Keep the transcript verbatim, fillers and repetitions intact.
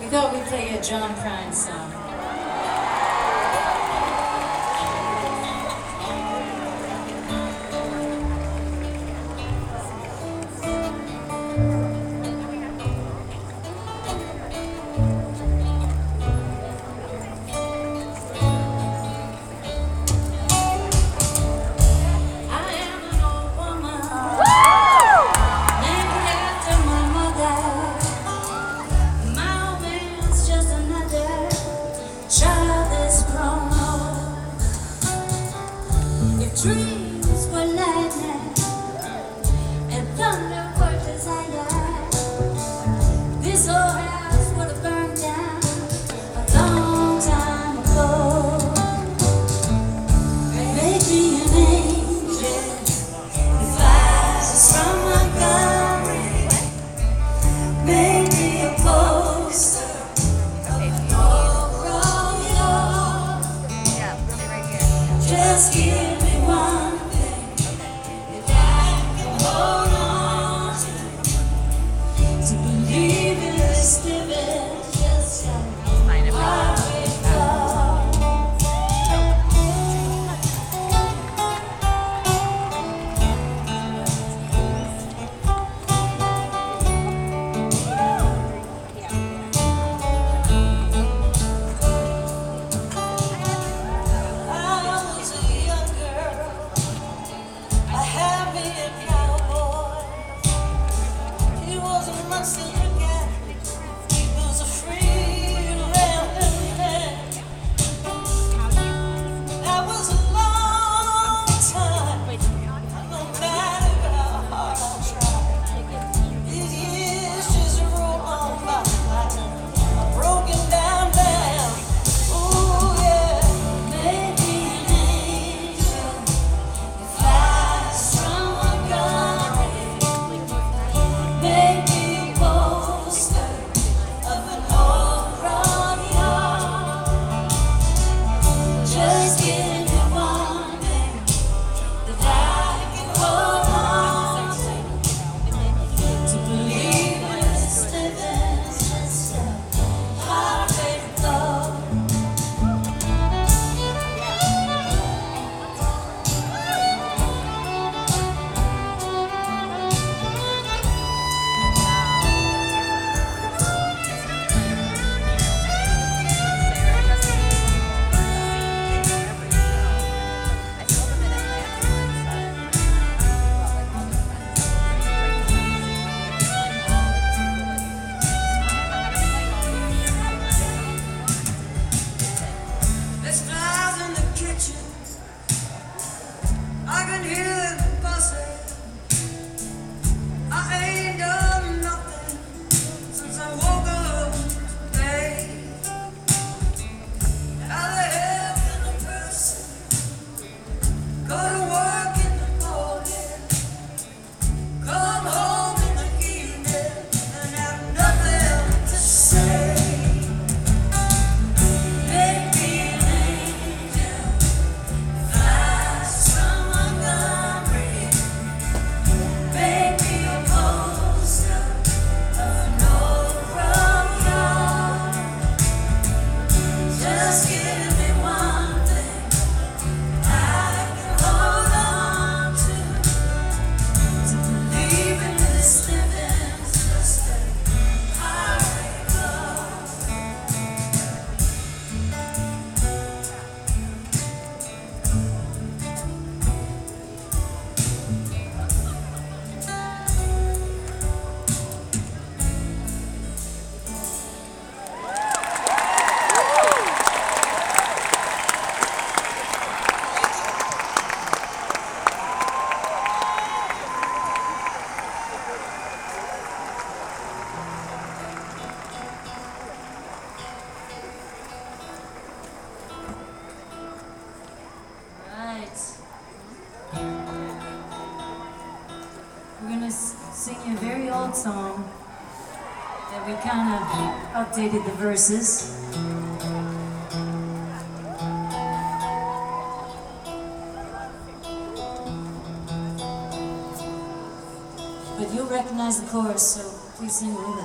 We thought we'd play a John Prine song. Dreams were lightning and thunder were desire. This old house would have burned down a long time ago. Make me an angel that flies from Montgomery. Make me a poster of an old rodeo. Just give me one thing that I can hold on to, to believe in this living just like highway thought. I was a young girl, a happy cowboy. He wasn't much to look at. He was a free rambling man. That was a long time, no matter how hard I tried. These years just roll on by like a broken down dam. Ooh yeah, maybe an angel flies from Montgomery. Make me a poster of an old rodeo. Just give me one thing that I can hold on to, to believe in this living just a heartbreak thought. There's flies in the kitchen. I can hear them buzzing. I ain't done nothing since I woke up today. How the hell can a person go to work in the morning, come home in the evening, and have nothing to say? Make me an angel flies from Montgomery. Make me a poster of an old rodeo. Just give me one thing I can hold on to, to believe in this living just a heartbreak thought. Right. We're gonna s- sing you a very old song that we kind of updated the verses. But you'll recognize the chorus, so please sing it with us.